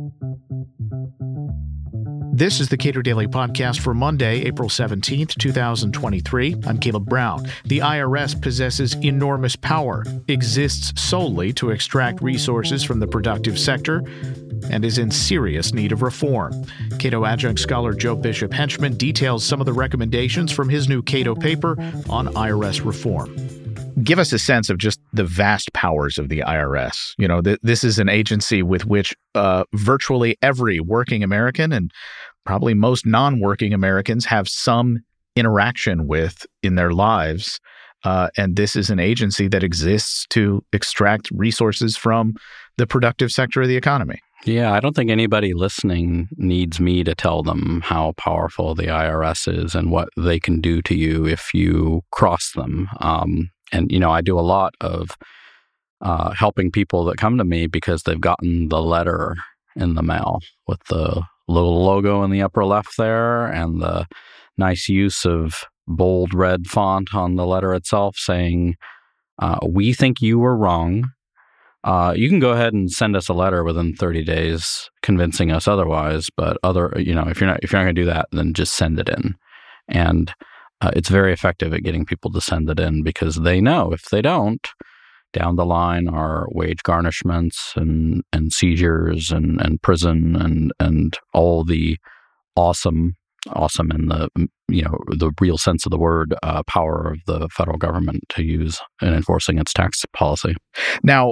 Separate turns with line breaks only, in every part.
This is the Cato Daily Podcast for Monday, April 17th, 2023. I'm Caleb Brown. The IRS possesses enormous power, exists solely to extract resources from the productive sector, and is in serious need of reform. Cato adjunct scholar Joe Bishop Henchman details some of the recommendations from his new Cato paper on IRS reform. Give us a sense of just the vast powers of the IRS. You know, this is an agency with which virtually every working American and probably most non-working Americans have some interaction with in their lives. And this is an agency that exists to extract resources from the productive sector of the economy.
Yeah, I don't think anybody listening needs me to tell them how powerful the IRS is and what they can do to you if you cross them. And, you know, I do a lot of helping people that come to me because they've gotten the letter in the mail with the little logo in the upper left there and the nice use of bold red font on the letter itself saying, we think you were wrong. You can go ahead and send us a letter within 30 days convincing us otherwise, but if you're not going to do that, then just send it in. And it's very effective at getting people to send it in because they know if they don't, down the line are wage garnishments and seizures and prison and all the awesome in the real sense of the word power of the federal government to use in enforcing its tax policy.
Now,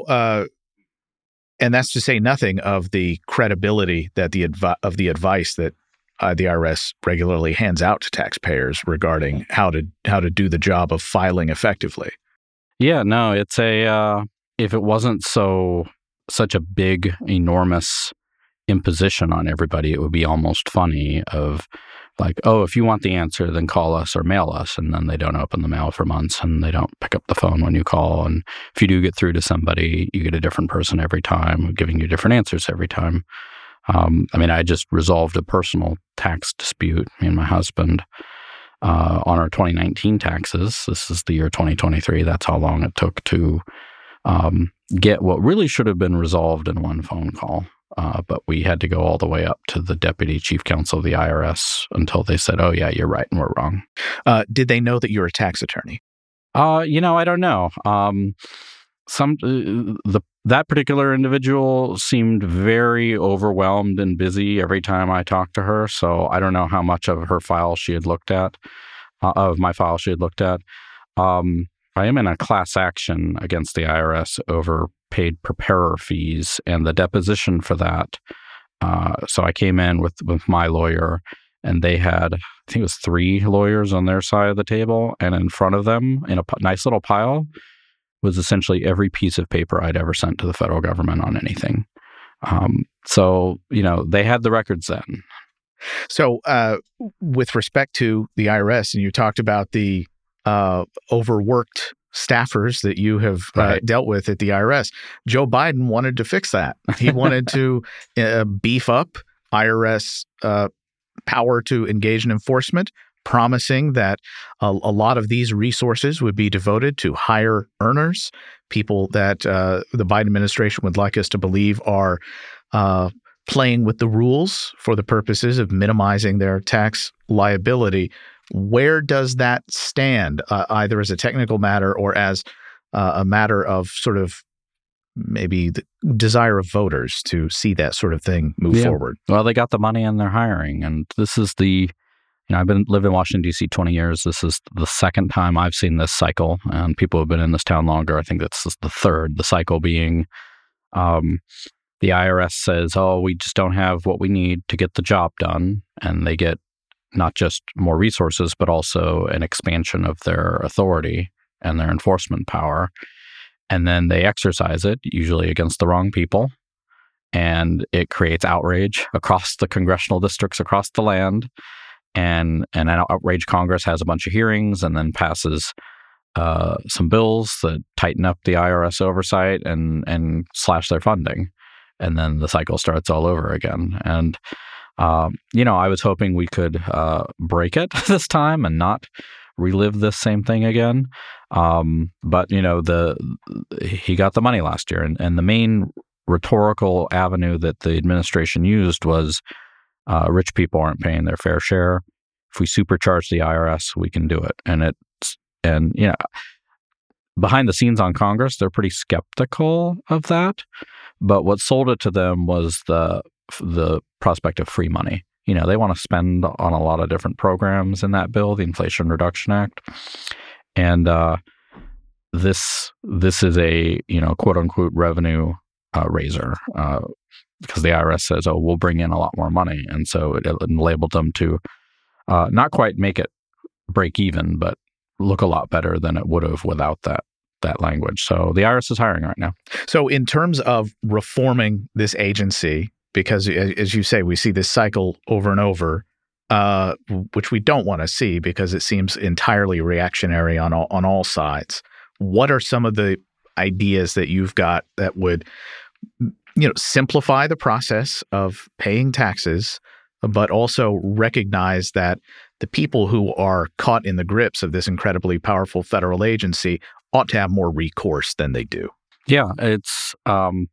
and that's to say nothing of the credibility that the advice that the IRS regularly hands out to taxpayers regarding how to do the job of filing effectively.
Yeah, no, it's if it wasn't such a big, enormous imposition on everybody, it would be almost funny of like, oh, if you want the answer, then call us or mail us. And then they don't open the mail for months and they don't pick up the phone when you call. And if you do get through to somebody, you get a different person every time, giving you different answers every time. I just resolved a personal tax dispute, me and my husband, on our 2019 taxes. This is the year 2023. That's how long it took to get what really should have been resolved in one phone call. But we had to go all the way up to the deputy chief counsel of the IRS until they said, oh, yeah, you're right and we're wrong.
Did they know that you're a tax attorney?
I don't know. That particular individual seemed very overwhelmed and busy every time I talked to her. So I don't know how much of her file she had looked at, of my file she had looked at. I am in a class action against the IRS over paid preparer fees and the deposition for that. So I came in with my lawyer and they had, I think it was 3 lawyers on their side of the table. And in front of them in a nice little pile was essentially every piece of paper I'd ever sent to the federal government on anything. So they had the records then.
So with respect to the IRS, and you talked about the overworked staffers that you have dealt with at the IRS, Joe Biden wanted to fix that. He wanted to beef up IRS power to engage in enforcement, promising that a lot of these resources would be devoted to higher earners, people that the Biden administration would like us to believe are playing with the rules for the purposes of minimizing their tax liability. Where does that stand, either as a technical matter or as a matter of sort of maybe the desire of voters to see that sort of thing move forward?
Well, they got the money and they're hiring. And this is I've lived in Washington, D.C. 20 years. This is the second time I've seen this cycle, and people have been in this town longer. I think this is the third, the cycle being the IRS says, oh, we just don't have what we need to get the job done. And they get not just more resources, but also an expansion of their authority and their enforcement power. And then they exercise it, usually against the wrong people. And it creates outrage across the congressional districts across the land. And an outrage Congress has a bunch of hearings and then passes some bills that tighten up the IRS oversight and slash their funding. And then the cycle starts all over again. And, I was hoping we could break it this time and not relive this same thing again. But, he got the money last year. And the main rhetorical avenue that the administration used was rich people aren't paying their fair share. If we supercharge the IRS, we can do it. And behind the scenes on Congress, they're pretty skeptical of that. But what sold it to them was the prospect of free money. They want to spend on a lot of different programs in that bill, the Inflation Reduction Act. And this is a, quote unquote revenue raiser because the IRS says, oh, we'll bring in a lot more money. And so it enabled them to not quite make it break even, but look a lot better than it would have without that language. So the IRS is hiring right now.
So in terms of reforming this agency, because as you say, we see this cycle over and over, which we don't want to see because it seems entirely reactionary on all sides. What are some of the ideas that you've got that would, simplify the process of paying taxes, but also recognize that the people who are caught in the grips of this incredibly powerful federal agency ought to have more recourse than they do?
Yeah, it's I'm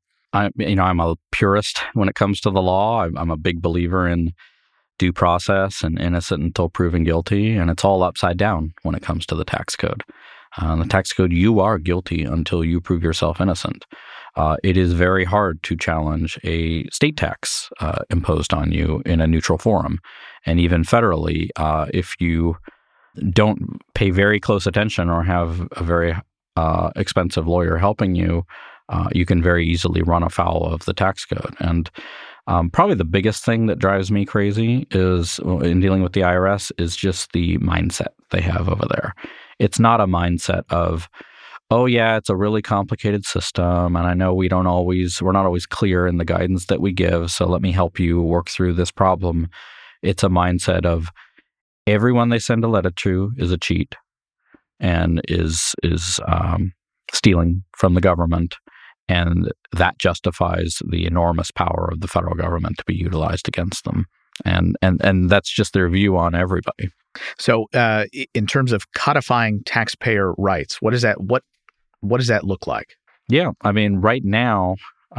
a purist when it comes to the law. I'm a big believer in due process and innocent until proven guilty, and it's all upside down when it comes to the tax code. The tax code, you are guilty until you prove yourself innocent. It is very hard to challenge a state tax imposed on you in a neutral forum. And even federally, if you don't pay very close attention or have a very expensive lawyer helping you, you can very easily run afoul of the tax code. And probably the biggest thing that drives me crazy is in dealing with the IRS is just the mindset they have over there. It's not a mindset of, oh yeah, it's a really complicated system, and I know we're not always clear in the guidance that we give, so let me help you work through this problem. It's a mindset of everyone they send a letter to is a cheat and is stealing from the government, and that justifies the enormous power of the federal government to be utilized against them. And that's just their view on everybody.
So, in terms of codifying taxpayer rights, what does that look like?
Yeah, I mean, right now,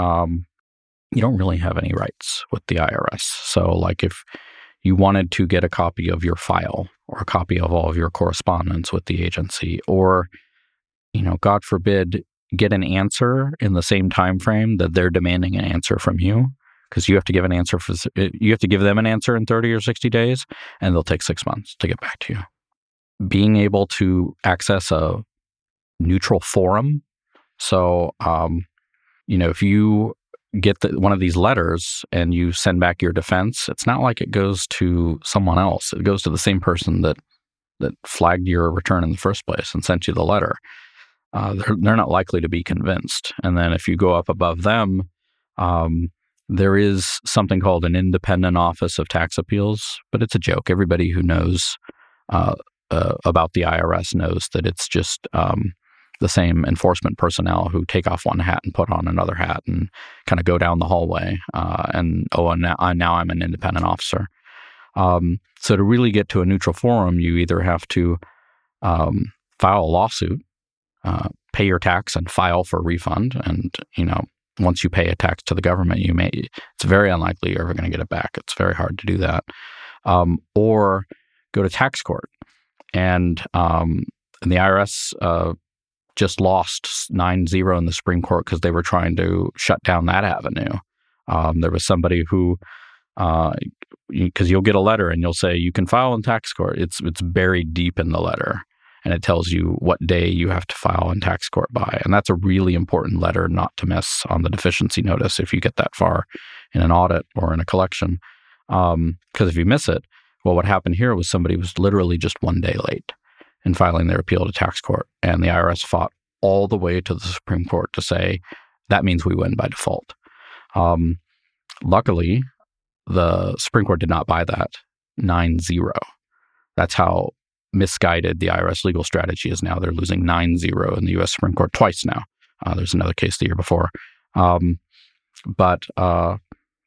you don't really have any rights with the IRS. So, like, if you wanted to get a copy of your file or a copy of all of your correspondence with the agency, or, God forbid, get an answer in the same time frame that they're demanding an answer from you, because you have to give them an answer in 30 or 60 days, and they'll take 6 months to get back to you. Being able to access a neutral forum. So, if you get one of these letters and you send back your defense, it's not like it goes to someone else. It goes to the same person that flagged your return in the first place and sent you the letter. They're not likely to be convinced. And then if you go up above them, there is something called an independent office of tax appeals, but it's a joke. Everybody who knows about the IRS knows that it's just the same enforcement personnel who take off one hat and put on another hat and kind of go down the hallway. And now I'm an independent officer. So to really get to a neutral forum, you either have to file a lawsuit, pay your tax, and file for a refund. And once you pay a tax to the government, it's very unlikely you're ever going to get it back. It's very hard to do that. Or go to tax court. And the IRS just lost 9-0 in the Supreme Court because they were trying to shut down that avenue. There was somebody who, because you'll get a letter and you'll say you can file in tax court. It's buried deep in the letter, and it tells you what day you have to file in tax court by. And that's a really important letter not to miss on the deficiency notice if you get that far in an audit or in a collection. Because if you miss it, well, what happened here was somebody was literally just 1 day late in filing their appeal to tax court. And the IRS fought all the way to the Supreme Court to say, that means we win by default. Luckily, the Supreme Court did not buy that 9-0. That's how misguided the IRS legal strategy is now. They're losing 9-0 in the U.S. Supreme Court twice now. There's another case the year before. But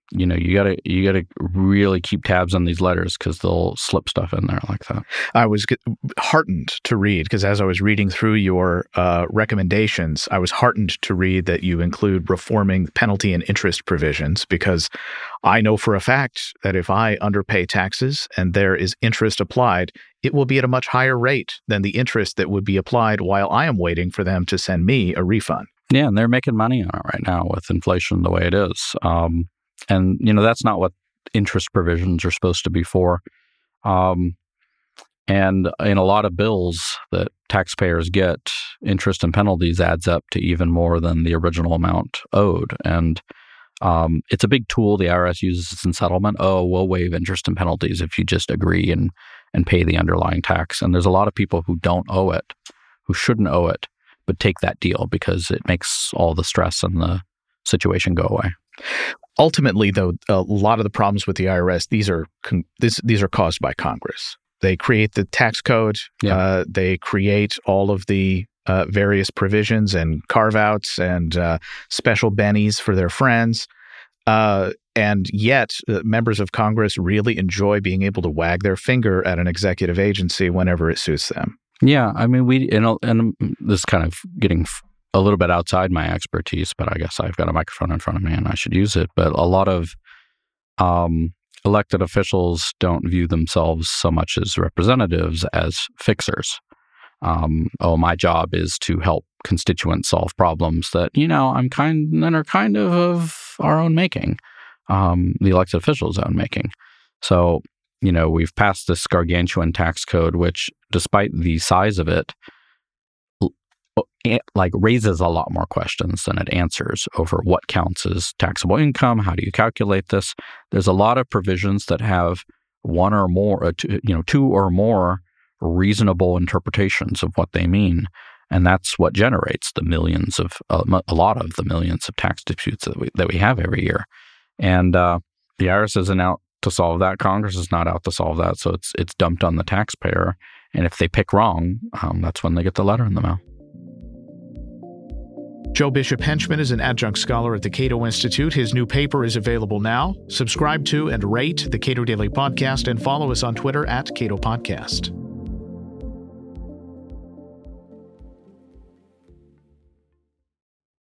you gotta really keep tabs on these letters because they'll slip stuff in there like that.
I was heartened to read, because as I was reading through your recommendations, I was heartened to read that you include reforming penalty and interest provisions, because I know for a fact that if I underpay taxes and there is interest applied, it will be at a much higher rate than the interest that would be applied while I am waiting for them to send me a refund.
Yeah, and they're making money on it right now with inflation the way it is. And, that's not what interest provisions are supposed to be for. And in a lot of bills that taxpayers get, interest and penalties adds up to even more than the original amount owed. And it's a big tool the IRS uses in settlement. Oh, we'll waive interest and penalties if you just agree and pay the underlying tax. And there's a lot of people who don't owe it, who shouldn't owe it, but take that deal because it makes all the stress and the situation go away.
Ultimately, though, a lot of the problems with the IRS, these are caused by Congress. They create the tax code. Yeah. They create all of the various provisions and carve-outs and special bennies for their friends. And yet, members of Congress really enjoy being able to wag their finger at an executive agency whenever it suits them.
Yeah, I mean, and this is kind of getting a little bit outside my expertise, but I guess I've got a microphone in front of me and I should use it. But a lot of elected officials don't view themselves so much as representatives as fixers. My job is to help constituents solve problems that, are kind of our own making, the elected officials' own making. So, we've passed this gargantuan tax code, which, despite the size of it, raises a lot more questions than it answers over what counts as taxable income. How do you calculate this? There's a lot of provisions that have one or more, two or more reasonable interpretations of what they mean, and that's what generates the millions of a lot of the millions of tax disputes that we have every year. And the IRS isn't out to solve that. Congress is not out to solve that, so it's dumped on the taxpayer. And if they pick wrong, that's when they get the letter in the mail.
Joe Bishop Henchman is an adjunct scholar at the Cato Institute. His new paper is available now. Subscribe to and rate the Cato Daily Podcast and follow us on Twitter @Cato Podcast.